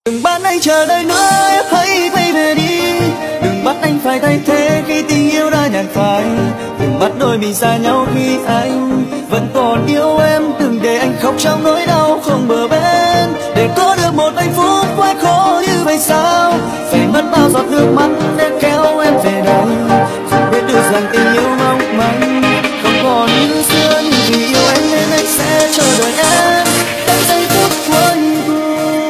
Đừng bắt anh chờ đợi nữa, em hãy quay về đi. Đừng bắt anh phải thay thế khi tình yêu đã nhạt phai. Đừng bắt đôi mình xa nhau khi anh vẫn còn yêu em. Đừng để anh khóc trong nỗi đau không bờ bến. Để có được một hạnh phúc quá khó như vậy sao? Phải mất bao giọt nước mắt để kéo em về đây. Không biết được rằng tình yêu mong manh không còn như xưa, nhưng vì yêu anh nên anh sẽ chờ đợi em đến giây phút cuối cùng.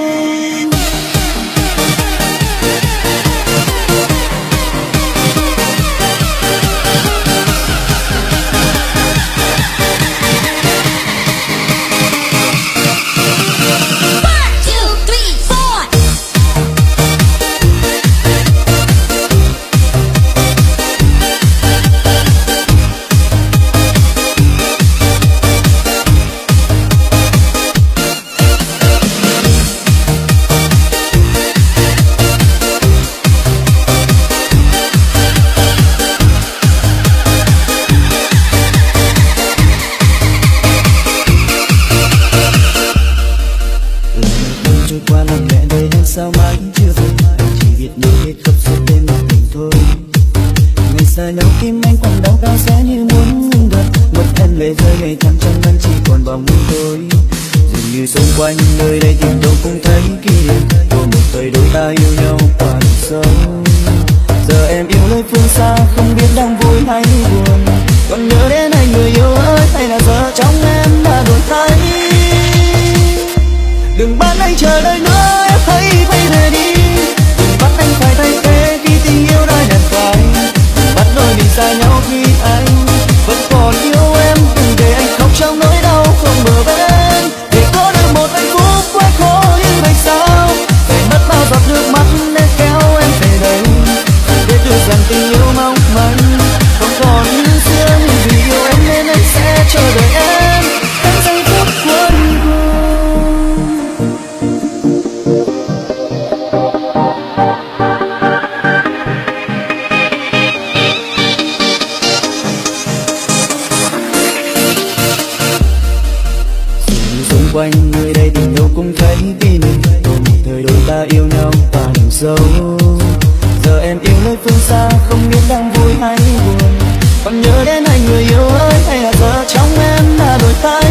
Sao mãi chưa về, chỉ biết nhớ biết khóc suốt đêm một mình thôi. Ngày xa nhau tim anh còn đau cao giá như muốn ngừng đập. Mất em lệ rơi ngày tháng trong anh chỉ còn bóng tối. Dường như xung quanh nơi đây tìm đâu cũng thấy kỷ niệm của một thời đôi ta yêu nhau qua đường sâu. Giờ em yêu nơi phương xa không biết đang vui hay buồn. Còn nhớ đến anh người yêu ơi, hay là giờ trong em đã đổi thay. Đừng bắt anh chờ đợi nữa, em hãy quay về đi. Đừng bắt anh phải thay thế khi tình yêu đã nhạt phai. Đừng bắt đôi mình xa nhau khi anh vẫn còn yêu em. Đừng để anh khóc trong nỗi đau không bờ bến. Để có được một hạnh phúc quá khó như vậy sao? Phải mất bao giọt nước mắt để kéo em về đây. Không biết được rằng tình yêu mong manh không còn như xưa, nhưng vì yêu em nên anh sẽ chờ đợi em đến giây phút cuối cùng. Quanh người đây tình đâu cũng thấy kỷ niệm của một thời đôi ta yêu nhau và đường sâu. Giờ em yêu nơi phương xa không biết đang vui hay buồn. Còn nhớ đến anh người yêu ơi, hay là giờ trong em đã đổi thay.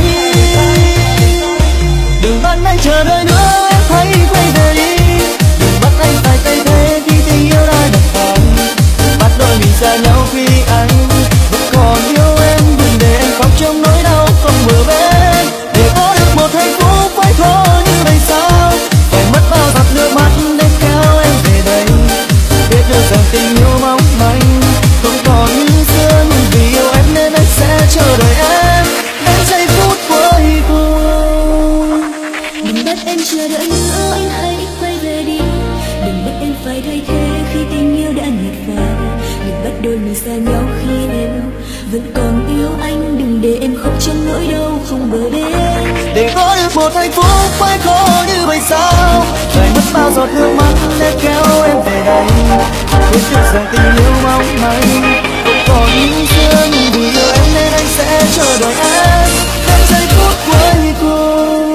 Đừng bắt anh chờ đợi nữa, em hãy quay về đi. Đừng bắt anh phải thay thế khi tình yêu đã nhạt phai. Đừng bắt đôi mình xa nhau khi anh vẫn còn yêu em. Đừng để anh khóc trong nỗi đau không bờ bến. Để có được một hạnh phúc phải khó như vậy sao? Phải mất bao giọt nước mắt để kéo em về đây. Biết được rằng tình yêu mong manh không còn như xưa, nhưng vì yêu em nên anh sẽ chờ đợi em đến giây phút cuối cùng. Đừng bắt em chờ đợi nữa, anh hãy quay về đi. Đừng bắt em phải thay thế khi tình yêu đã nhạt phai. Đừng bắt đôi mình xa nhau khi em vẫn còn yêu anh. Đừng để em khóc trong nỗi đau không bờ bến. Để có được một hạnh phúc phải khó như vậy sao? Phải mất bao giọt nước mắt để kéo em về đây. Biết được rằng tình yêu mong manh không còn như xưa, nhưng vì yêu em nên anh sẽ chờ đợi em đến giây phút cuối cùng.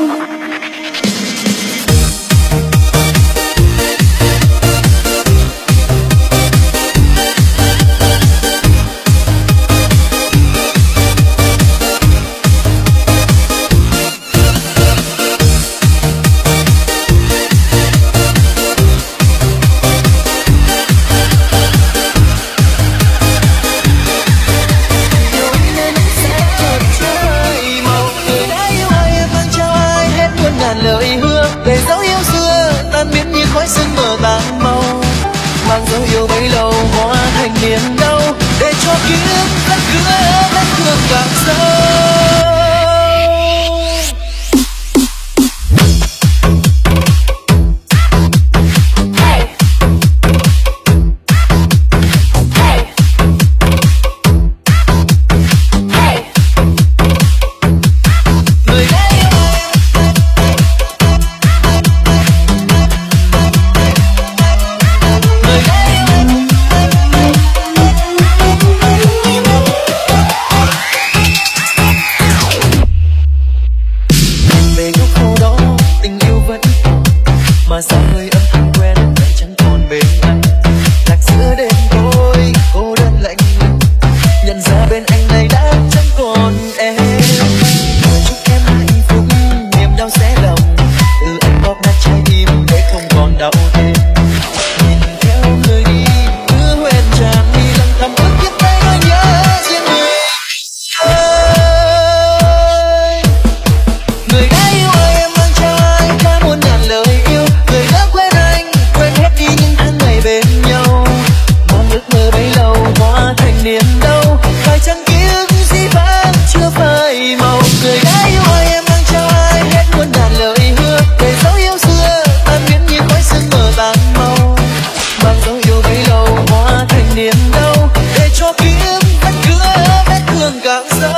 Lời hứa để dấu yêu xưa tan biến như khói sương mờ tàn mau, mang dấu yêu bấy lâu hóa thành niềm đau, để cho ký ức vẫn cứ vết thương càng sâu. mà sao hơi âm thầm quen lại chẳng còn bên anh. Lạc giữa đêm tối cô đơn lạnh lùng, nhận ra bên anh này đã chẳng còn em. Chúc em hạnh phúc, niềm đau xé lòng, từ anh bóp nát trái tim để không còn đau thêm. Nhìn theo người đi cứ hoen tràn đi, lặng thầm ước tiếp tay nỗi nhớ riêng mình. Người đã yêu ai em mang cho ai đã muôn ngàn lời yêu, người đã quên anh quên hết đi những tháng ngày bên nhau. Mong ước mơ bấy lâu hóa thành niềm đau, phải chăng ký ức dĩ vãng chưa phai màu. Người đã yêu ai em mang cho ai hết muôn ngàn lời hứa, để dấu yêu xưa tan biến như khói sương mờ tàn mau. Mang dấu yêu bấy lâu hóa thành niềm đau, để cho ký ức vẫn cứ vết thương càng sâu.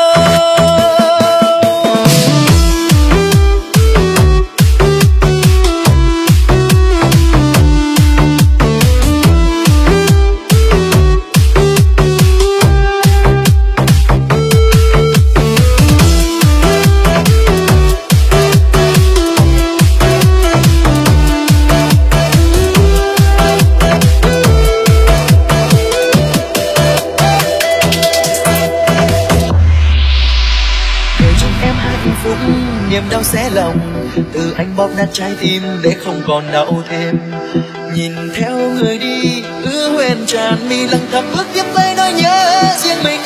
Niềm đau xé lòng, từ anh bóp nát trái tim để không còn đau thêm. Nhìn theo người đi cứ hoen tràn mi, lặng thầm bước tiếp tay nỗi nhớ riêng mình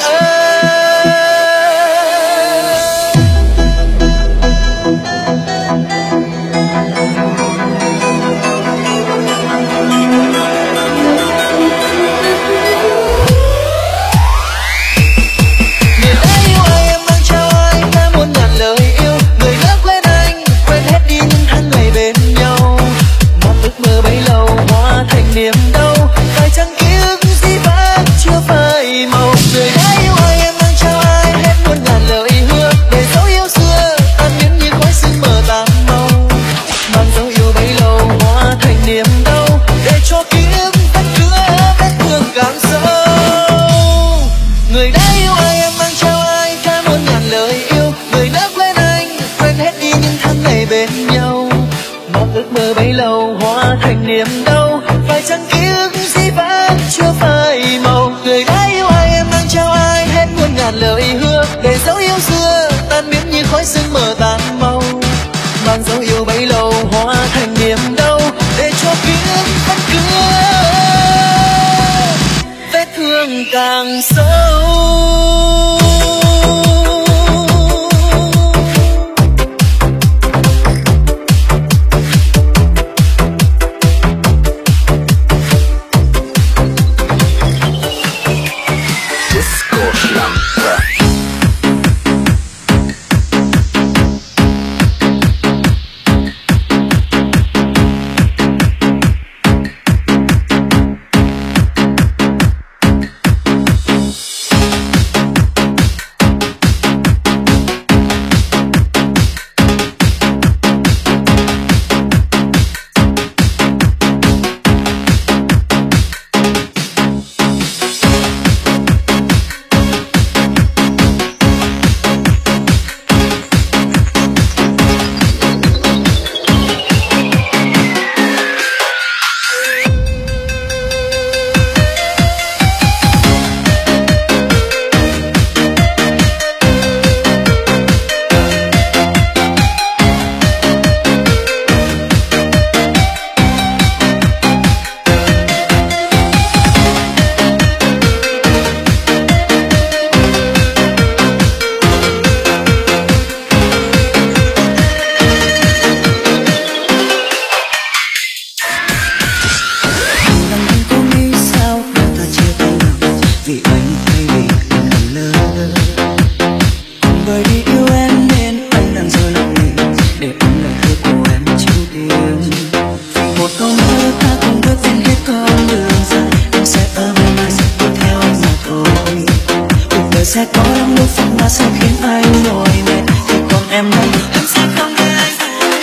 niềm đau, phải chăng ký ức dĩ vãng chưa phai màu. Người đã yêu ai em mang cho ai hết muôn ngàn lời hứa, để dấu yêu xưa tan biến như khói sương mờ tàn mau. Mang dấu yêu bấy lâu hóa thành niềm đau, để cho ký ức vẫn cứ vết thương càng sâu. Người đã yêu ai em mang cho ai cả muôn ngàn lời yêu, người đã quên anh quên hết đi những tháng ngày bên nhau. Mang ước mơ bấy lâu hóa thành niềm đau, phải chăng ký ức dĩ vãng chưa phai màu. Người đã yêu ai em mang cho ai hết muôn ngàn lời hứa, để dấu yêu xưa tan biến như khói sương mờ tàn mau. Mang dấu yêu bấy lâu hóa thành niềm đau, để cho ký ức vẫn cứ vết thương càng sâu. sẽ có lắm lúc phút mà sẽ khiến anh nổi mệt, thì còn em đây em sẽ không để anh buồn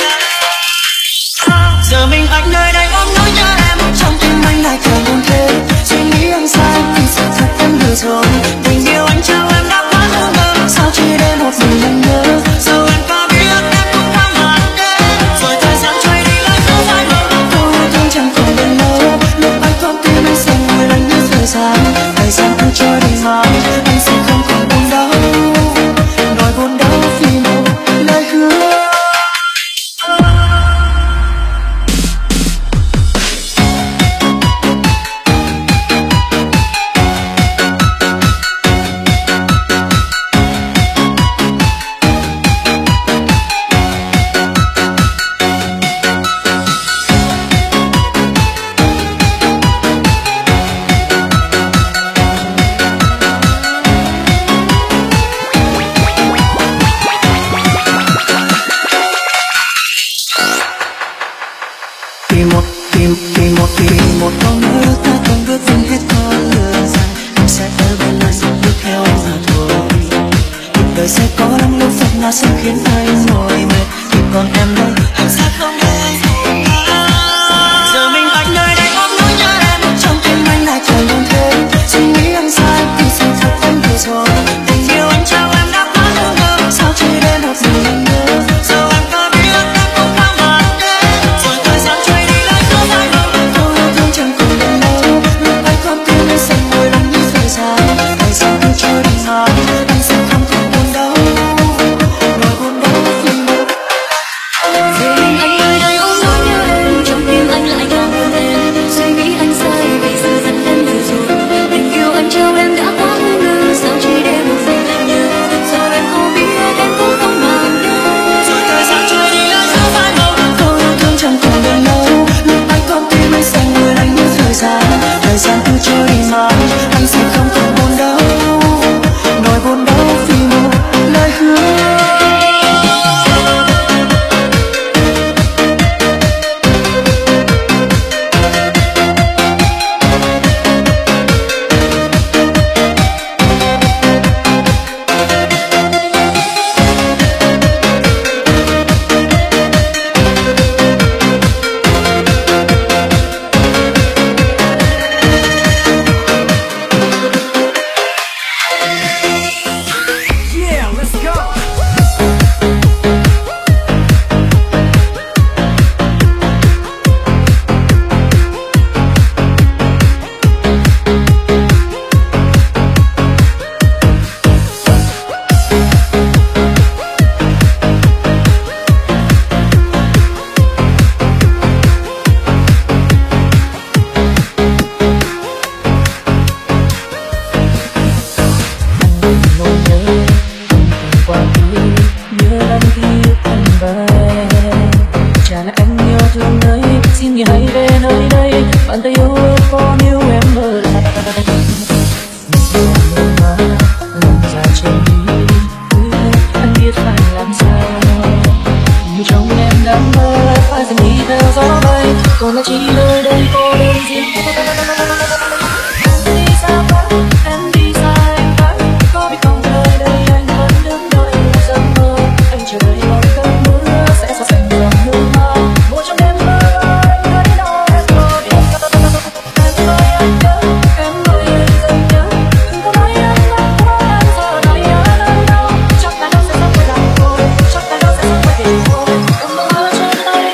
ngã. Giờ mình anh nơi đây ôm nỗi nhớ em, trong tim anh lại càng buồn thêm. Suy nghĩ em sai thì sự thật em lừa rồi, tình yêu anh trao em đã quá ngỡ ngơ, sao chỉ để một mình anh nhớ. Giờ em có biết em cũng đã màn đêm, rồi thời gian trôi đi lại cứ dài mơ. vì một câu nhớ ta từng bước đi hết con đường dài, em sẽ ở bên lại dọc bước theo anh mà thôi. Cuộc đời sẽ có lắm lúc phật ngã sẽ khiến anh mỏi mệt, thì còn em đây anh sẽ không để anh buồn. Giờ mình anh nơi đây ôm nỗi nhớ em, trong tim anh lại trời luôn thế. Suy nghĩ anh sai thì sự thật anh vừa rồi, tình yêu anh trao em đã quá ngỡ ngơ, sao chỉ đến một mình anh nhớ. Giờ anh có biết em cũng không mà đến, rồi thời gian trôi đi lại cứ mãi mơ. Câu yêu thương chẳng còn đến đâu, lúc anh con tim anh sẽ ngồi lặng như thời gian. Thời gian cứ trôi đi mãi, anh sẽ không còn buồn đau, nỗi buồn đau vì một. Về mình anh nơi đây ôm nỗi nhớ em, trong tim anh lại càng buồn em. Suy nghĩ anh sai vì sự thật em vừa rồi, tình yêu anh trao em đã quá ngỡ ngơ, sao chỉ để một mình anh nhớ. Giờ em có biết em cũng không màng đâu, Rồi thời gian trôi đi lại giữa phai màu, câu yêu thương chẳng còn đến đâu, lúc anh con tim anh sẽ ngồi lặng như thời gian. Thời gian cứ trôi đi mãi, anh sẽ không còn buồn đau, nỗi buồn đau vì một lời hứa. còn là chỉ nơi đây cô đơn riêng. Em đi xa quá, em đi xa anh quá, có biết không nơi đây anh vẫn đứng đợi giấc mơ. Anh chờ đợi một cơn mưa sẽ xóa sạch dòng nước mắt. Một trong đêm mơ anh thấy đó em có biết. Em nói anh nhớ, em nói anh dần nhớ. Đừng có nói em lắm quá, em giờ nói nhớ đâu đâu. Chắc là nó sẽ sống với lòng tôi, chắc là nó sẽ sống với tình tôi. Em mơ trên tay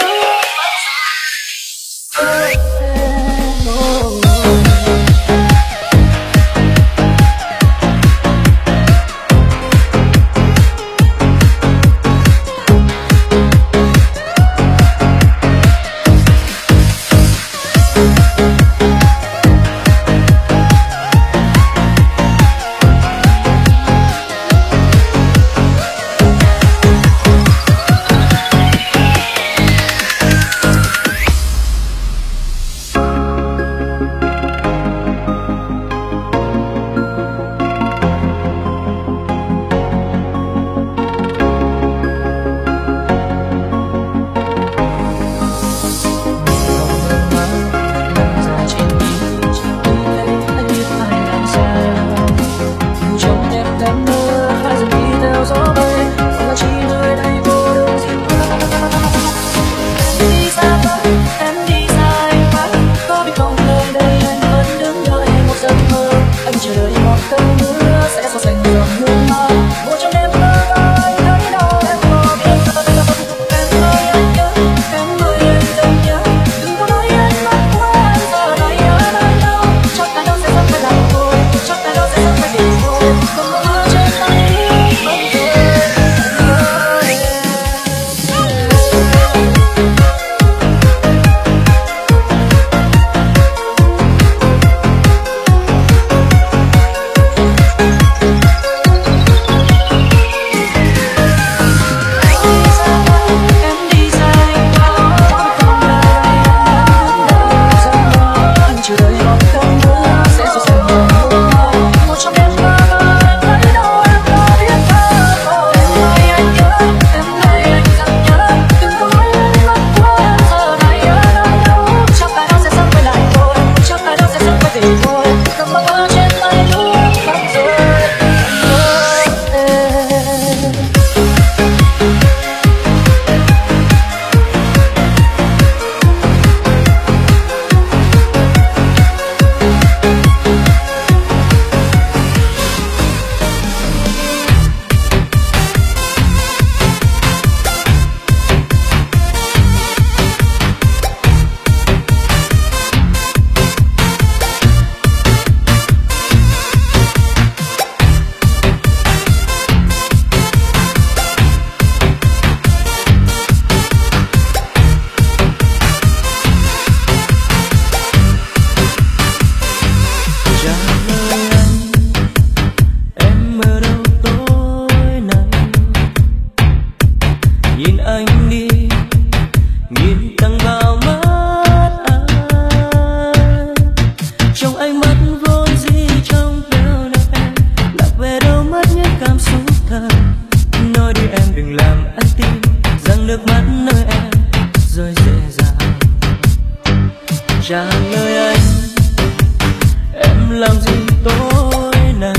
trả lời anh em làm gì tối nay,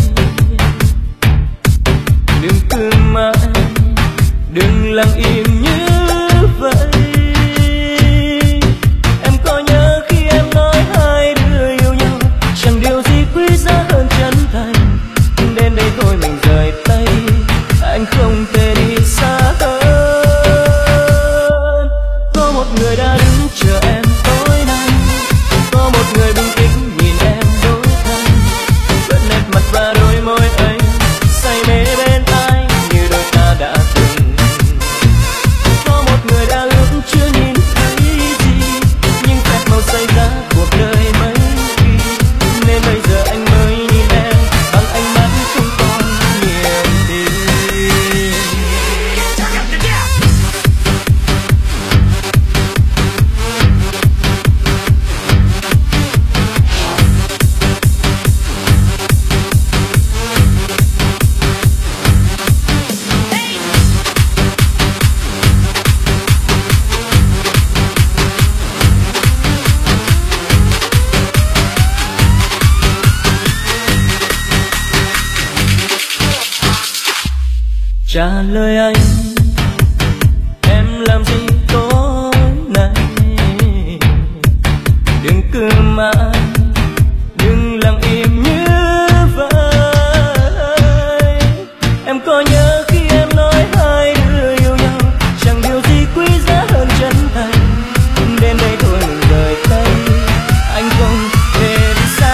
đừng cứ mãi đừng lặng im như vậy. Em có nhớ khi em nói hai đứa yêu nhau chẳng điều gì quý giá hơn chân thành, đến đây thôi mình rời tay, anh không thể đi xa hơn. Có một người đã đứng chờ em tối nay, có một người bình tĩnh nhìn em đổi thay, vẫn nét mặt và đôi môi anh say mê bên anh như đôi ta đã từng. Có một người đã ước chưa nhìn thấy gì, nhưng phép màu say giá cuộc đời mấy khi, nên bây giờ anh mới nhìn em bằng ánh mắt không còn niềm tin. Trả lời anh em làm gì tối nay, đừng cứ mãi đừng lặng im như vậy. Em có nhớ khi em nói hai đứa yêu nhau chẳng điều gì quý giá hơn chân thành, đến đây thôi mình rời tay, anh không thể đi xa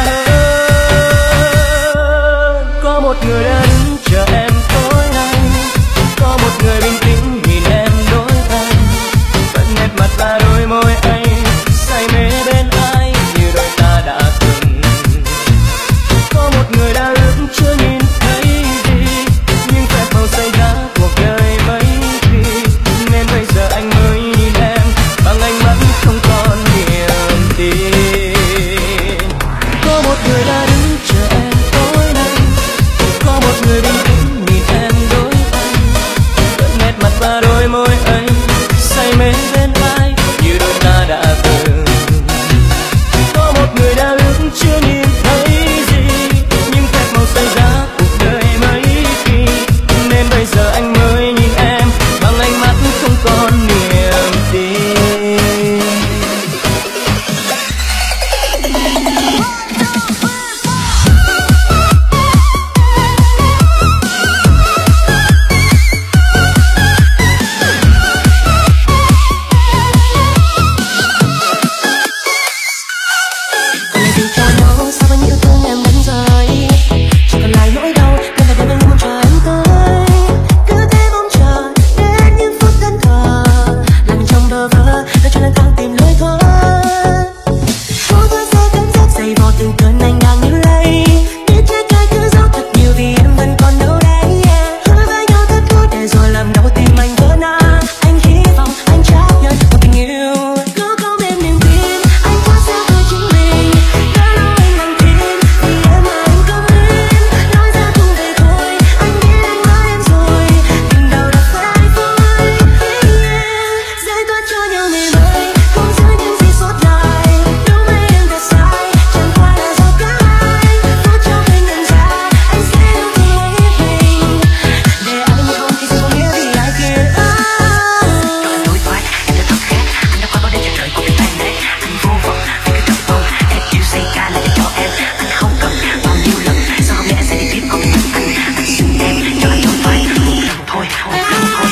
hơn. Có một người đã đứng chờ em tối nay, có một người bình tĩnh nhìn em đổi thay, vẫn nét mặt và đôi môi anh say mê bên anh như đôi ta đã từng. Có một người đã ước chưa nhìn thấy gì, nhưng phép màu say giá cuộc đời mấy khi, nên bây giờ anh mới nhìn em bằng ánh mắt không còn niềm tin. Có một người đã đứng chờ em tối nay, có một người bình tĩnh nhìn em đổi thay, vẫn nét mặt và đôi môi anh say mê bên anh như đôi ta đã từng. Có một người đã ước chưa nhìn thấy gì, nhưng phép màu say giá cuộc đời mấy khi, nên bây giờ anh mới nhìn em bằng ánh mắt không còn niềm tin. Còn lại gì cho nhau sao bao nhiêu thương em đánh rơi, chỉ còn lại nỗi đau nên là đêm anh mong chờ em tới. Cứ thế mong chờ đến những phút thẫn thờ, lặng trong bơ vơ để cho lang thang tìm lối thoát. Cố thoát ra cảm giác dày vò từng cơn anh đang níu lấy, biết trái trái cứ giấu thật nhiều vì em vẫn còn đâu đấy. Hứa với nhau thật vui để rồi làm đau tim anh vỡ nát. Anh hy vọng anh chấp nhận một tình yêu cứ không em niềm tin, anh thoát ra với chính mình. Đã lâu anh lặng thinh vì em mà anh câm nín, nói ra không về thôi, anh biết anh lỡ em rồi, tình đầu đã phai phôi. Giải thoát cho nhau ngày mai, không giữ những gì sót lại. Đúng hay em thật sai, chẳng qua là do cả hai. Phút cho mình nhận ra, anh sẽ yêu thương mỗi mình, để anh không thì sẽ không nghĩa vì ai kia. Lối thoát em đã thật khác, anh đã qua bao đêm chờ đợi cuộc tình tan nát. Anh vô vọng vì cứ tập vong em yêu say ca lại cho em, anh không cần bao nhiêu lần, sao hôm nay anh sẽ đi tiếp con mình anh xin em cho anh trốn thoát một lần thôi, một lần thôi.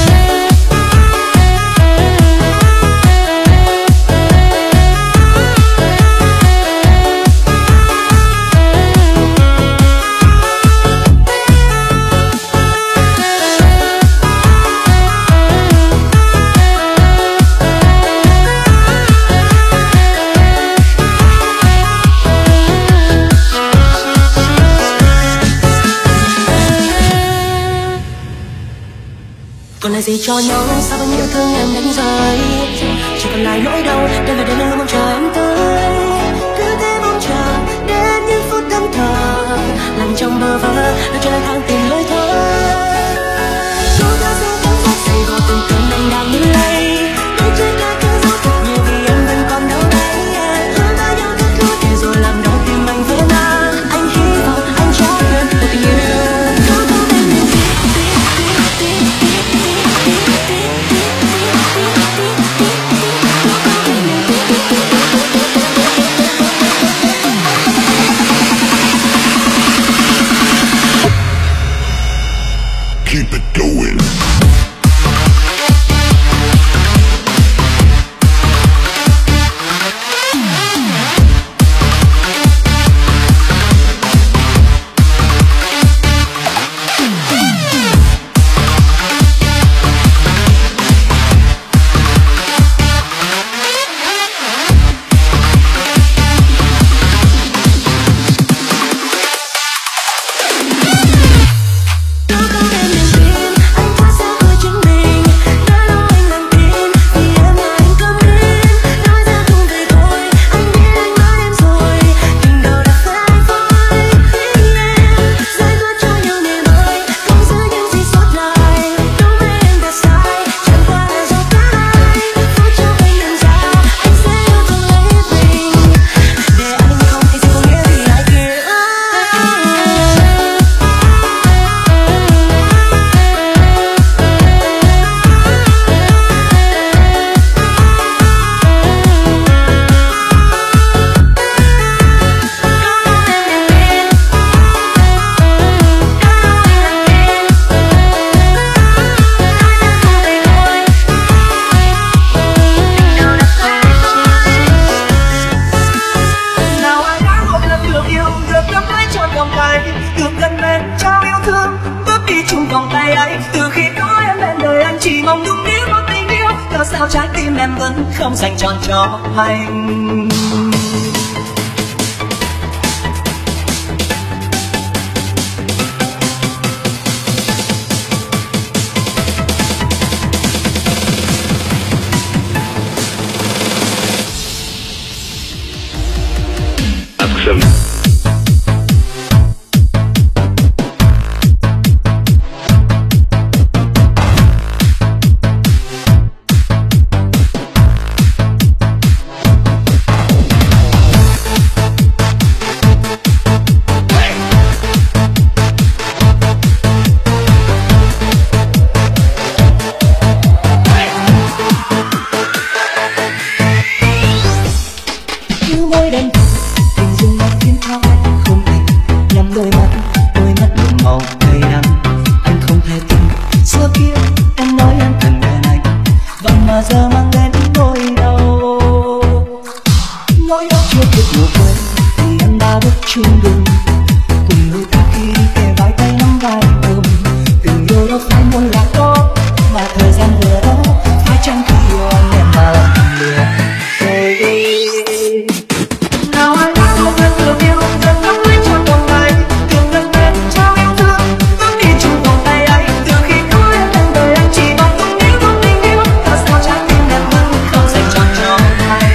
Còn lại gì cho nhau sao bao nhiêu thương em đánh rơi, chỉ còn lại nỗi đau đây là đêm anh luôn mong chờ em tới. Cứ thế mong chờ đến những phút thẫn thờ, lặng trong bơ vơ để cho lang thang tìm lối thoát. Cố thoát ra cảm giác dày vò từng cơn anh đang níu lấy, biết trái ca cứ giấu thật nhiều vì em vẫn còn đâu đấy. không dành trọn cho anh. Môi đen hình dung mắt khiến cho anh không thể nhắm đôi mắt những màu đầy đắng. Anh không thể tin xưa kia em nói em cần bên anh, vậy mà giờ mang đến nỗi đau. Nỗi đau chưa kịp ngủ quên thì em đã bước chung đường cùng người ta khi kề vai tay nắm vai ôm. Tình yêu đâu phải muốn là tốt mà thời gian vừa đó phải chăng khi yêu anh em mà làm thầm lừa rồi đi. Nào anh đã không ngừng thương yêu dần ngắm lấy trong vòng tay, từng lần bên trao yêu thương vẫn đi chung vòng tay ấy. Từ khi có em bên đời anh chỉ mong không níu không tình yêu, tại sao trái tim em vẫn không dành trọn cho anh.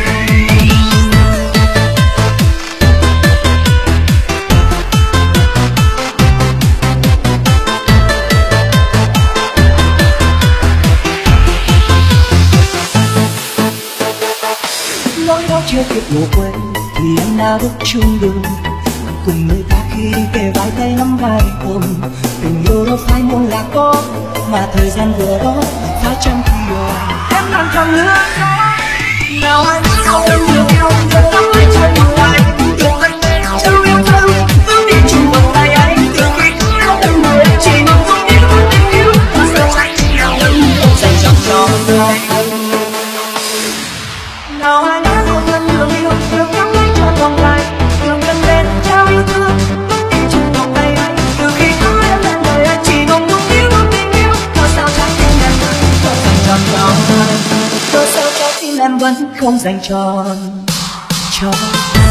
Nỗi đau chưa kịp ngủ quên thì anh đã bước chung đường cùng người ta khi đi kề vai tay nắm vai ôm. Tình yêu đâu phải muốn là có mà thời gian vừa đó phải chăng khi yêu anh em đang thầm lứa đó. Nào anh không yêu yêu dần ngắm lấy trong vòng tay, từng lần bên trao yêu thương vẫn đi chung vòng tay ấy. Từ khi có em người anh chỉ mong không níu không tình yêu, tại sao trái tim em vẫn không dành trọn cho anh. Nào anh đã một lần thương yêu được ngắm lấy trong vòng tay, từng lần bên trao yêu thương vẫn đi chung vòng tay ấy. Từ khi có em bên đời anh chỉ mong không níu không tình yêu, tại sao trái tim em vẫn không dành trọn cho anh. Tại sao trái tim em vẫn không dành trọn cho anh.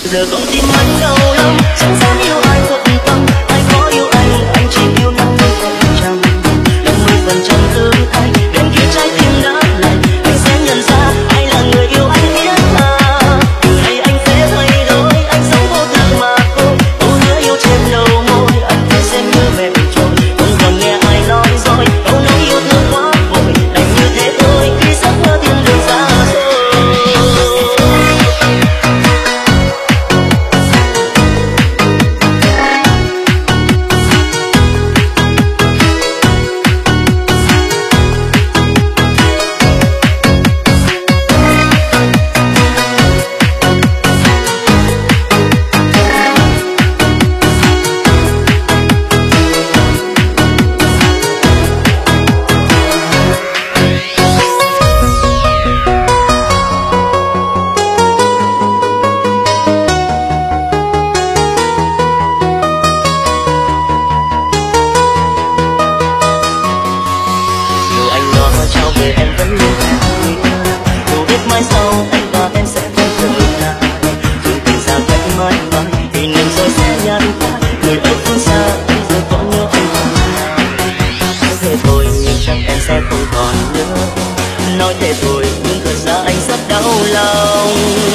giờ con tim anh đau lắm, chẳng dám yêu ai thật tâm. Ai có yêu anh chỉ yêu 50%. 50% tương anh, đến khi trái tim đã lạnh, anh sẽ nhận ra ai là người yêu anh biết à. Từ nay anh sẽ thay đổi, anh sống vô tư mà thôi. Câu hứa yêu trên đầu môi, anh thấy xem như mẹ trôi. Không còn nghe ai nói dối, câu nói yêu thương quá vội. Đành như thế thôi, khi giấc mơ thiên đường xa xôi. Nói thế thôi nhưng thật ra anh rất đau lòng.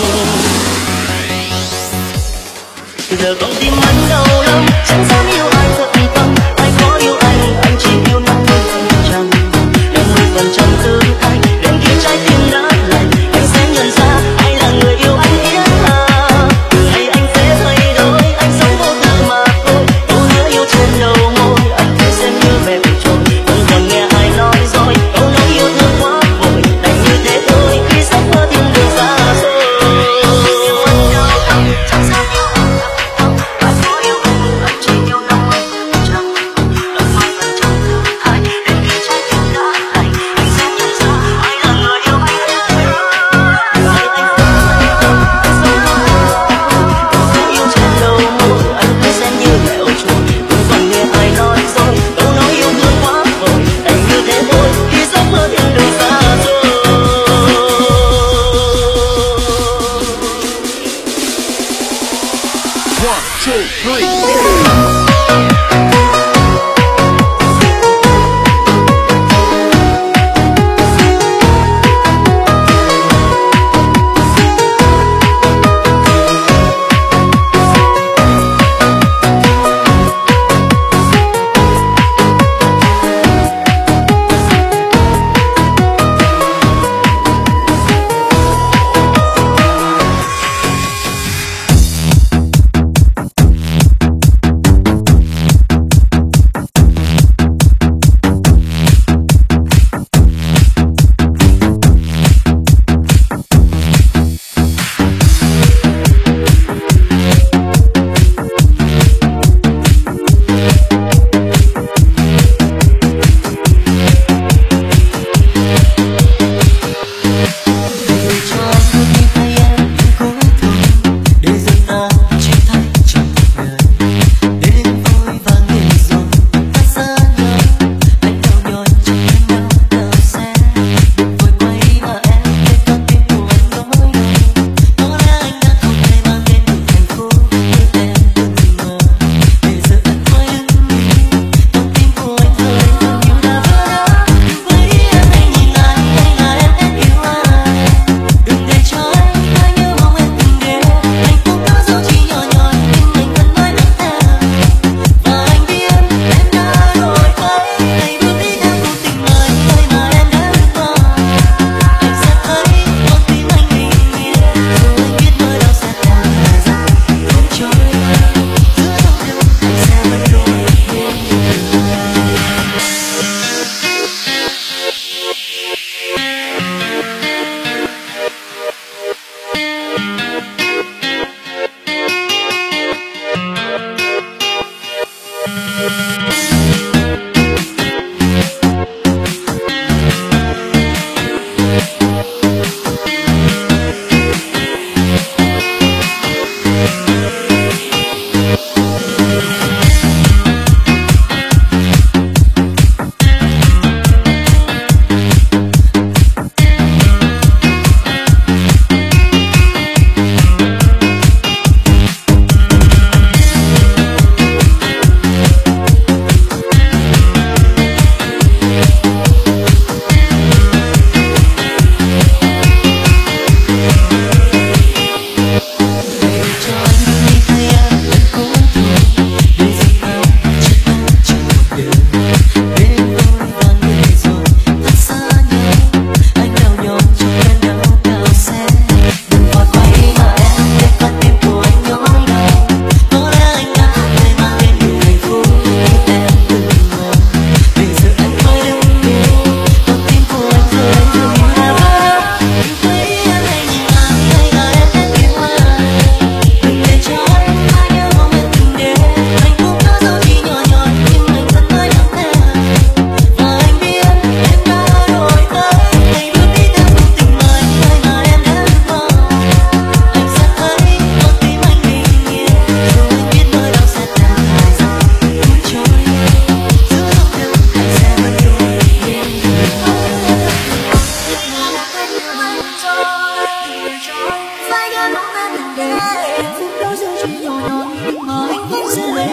Giờ con tim anh đau lắm, chẳng dám yêu ai thật tâm. Ai có yêu anh chỉ yêu 50%. 50% tương anh, đến khi trái tim đã lạnh, anh sẽ nhận ra ai là người yêu anh biết à. Từ nay anh sẽ thay đổi, anh sống vô tư mà thôi. Câu hứa yêu trên đầu môi, anh thấy xem như mẹ trôi. Không còn nghe ai nói dối, câu nói yêu thương quá vội. Đành như thế thôi, khi giấc mơ thiên đường xa xôi. Anh đau lòng, chẳng dám yêu anh thật tâm. Ai có yêu anh chỉ yêu 50%. 50% tương anh, đến khi trái tim đã lạnh, anh sẽ nhận ra ai là người yêu anh biết à. Từ nay anh sẽ thay đổi, anh sống vô tư mà thôi. Câu hứa yêu trên đầu môi, anh thấy xem như mẹo trôi. Không còn nghe ai nói dối, câu nói yêu thương quá vội. Đành như thế thôi, khi giấc mơ thiên đường xa xôi. One, two, three. phút đó giờ chỉ nhỏ nhoi mà anh vẫn sẽ lấy.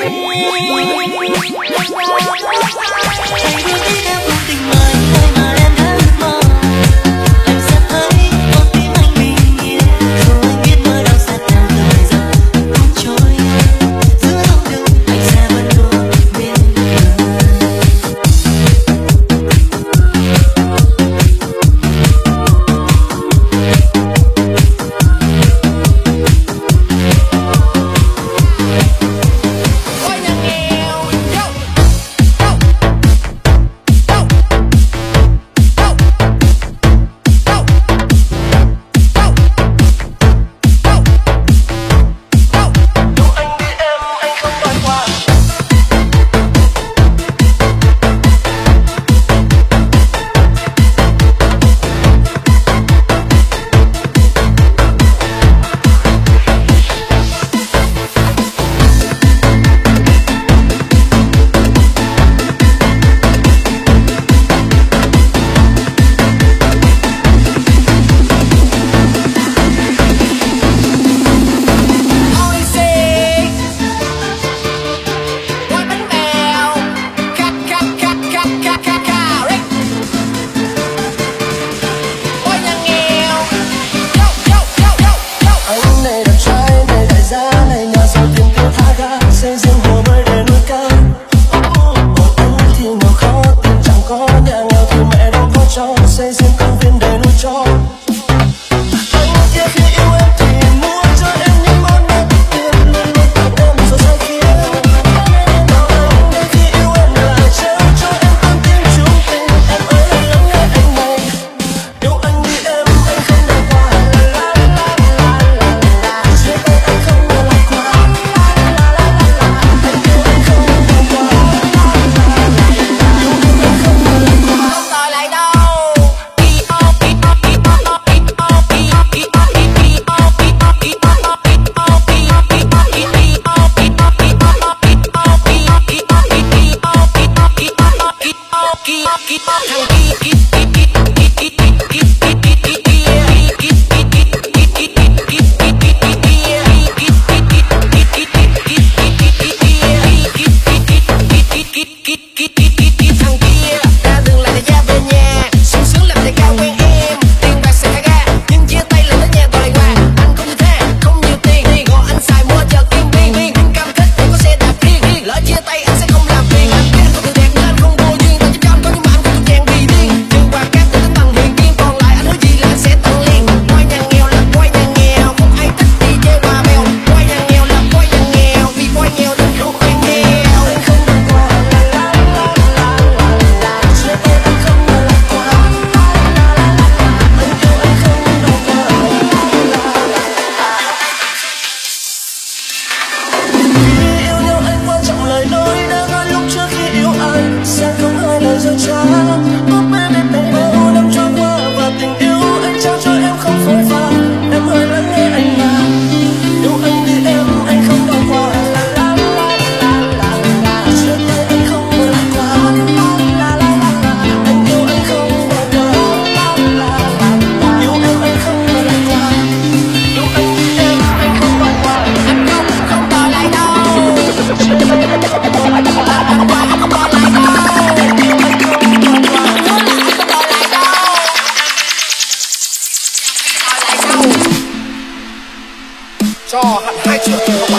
cho hẳn 2 triệu tiền các bạn.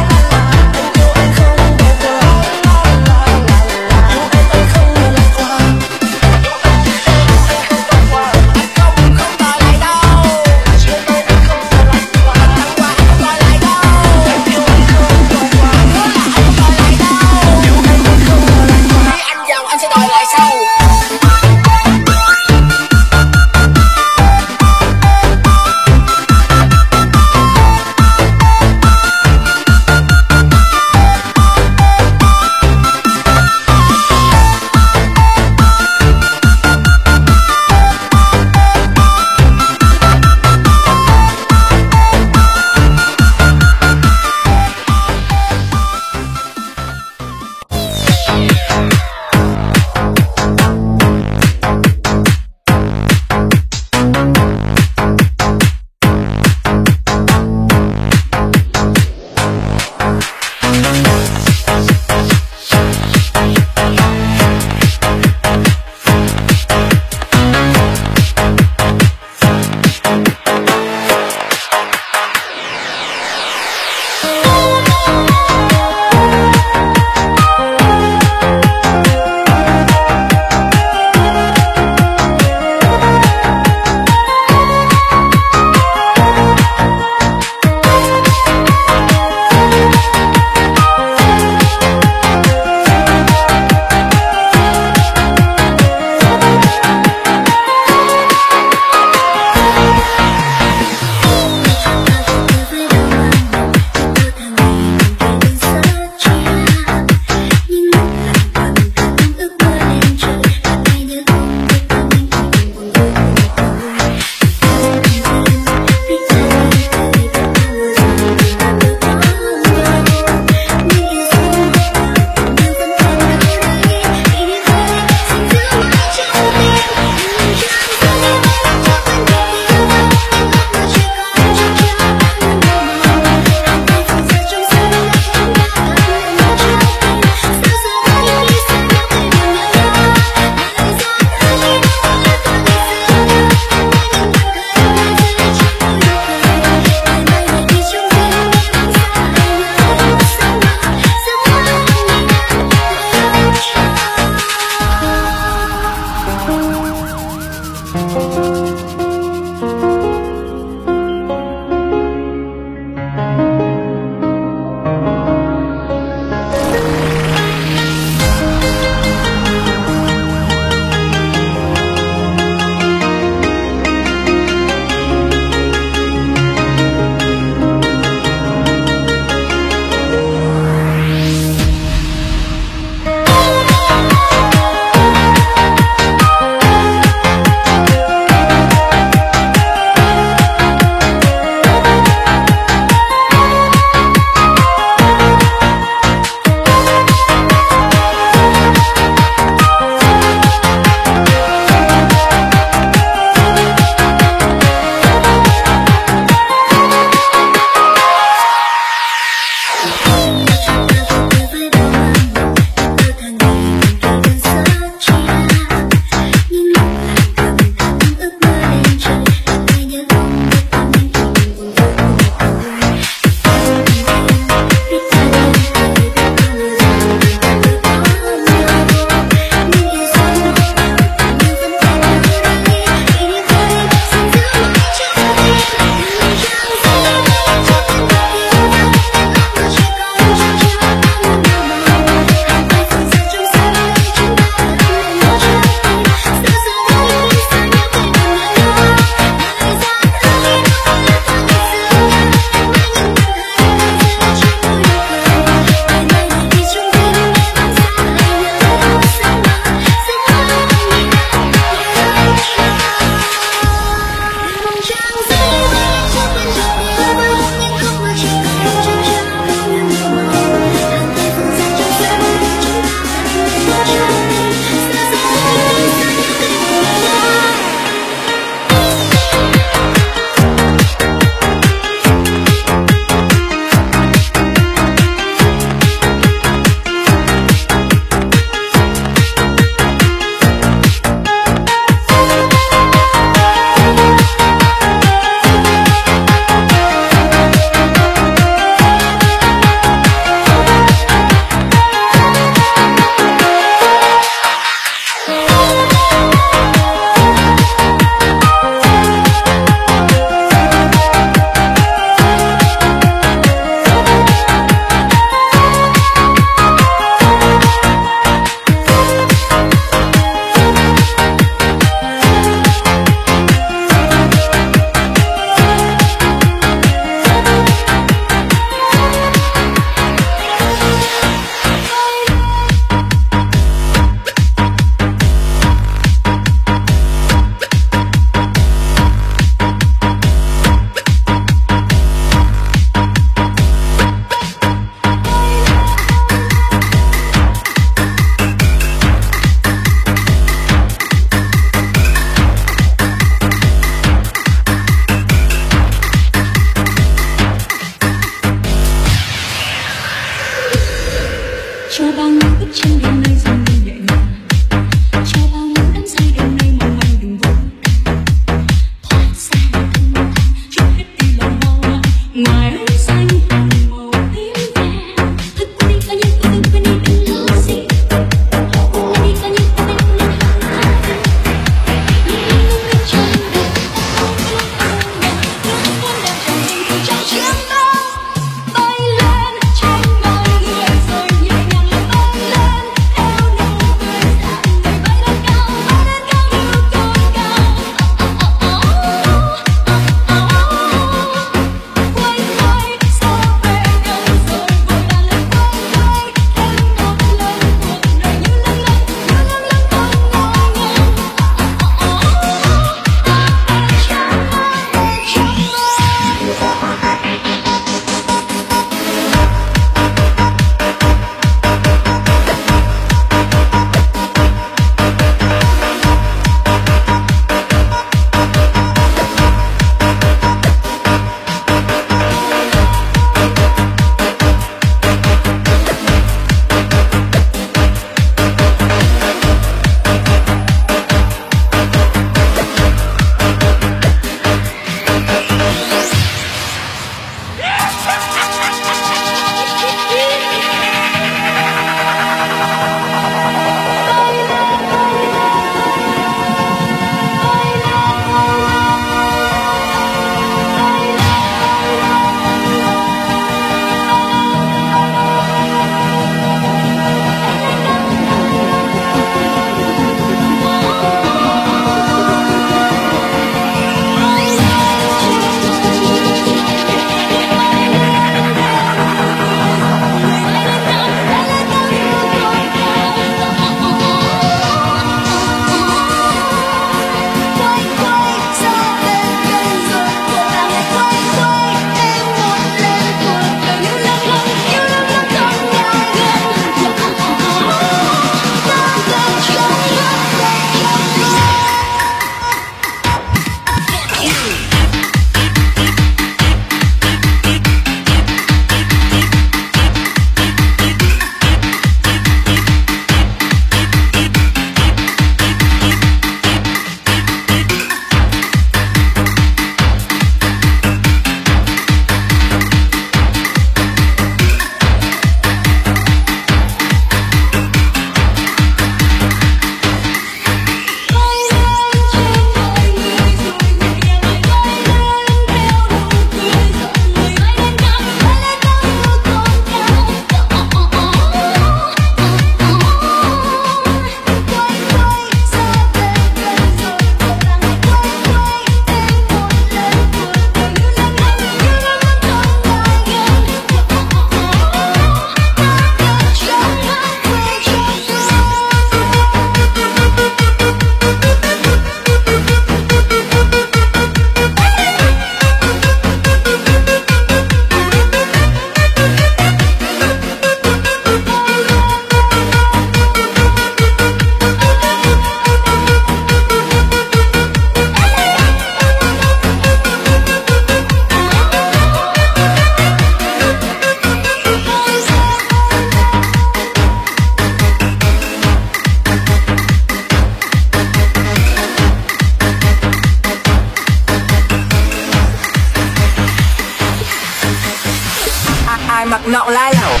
Ai mặc nọ lai lẩu.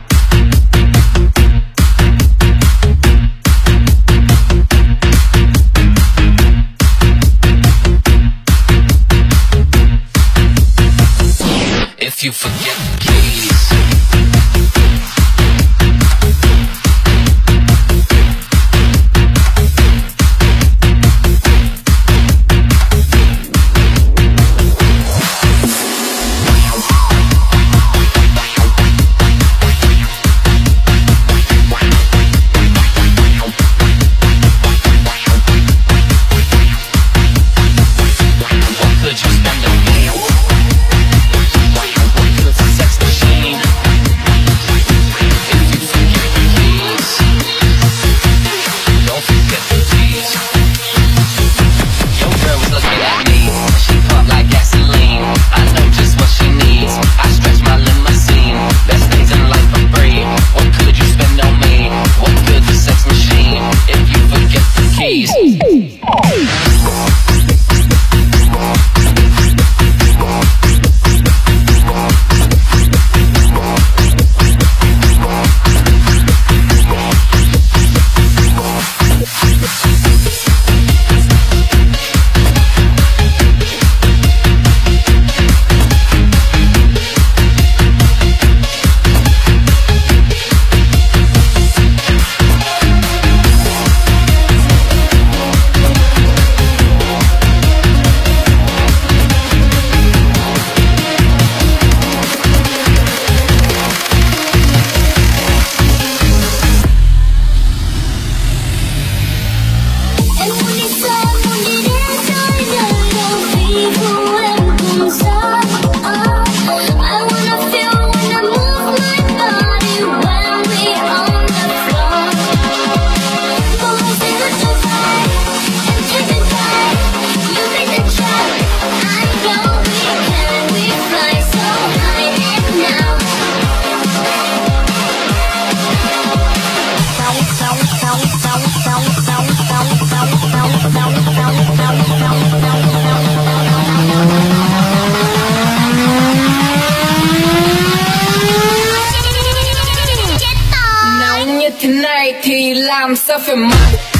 If you forget the keys. Thế này thì làm sao phải mặc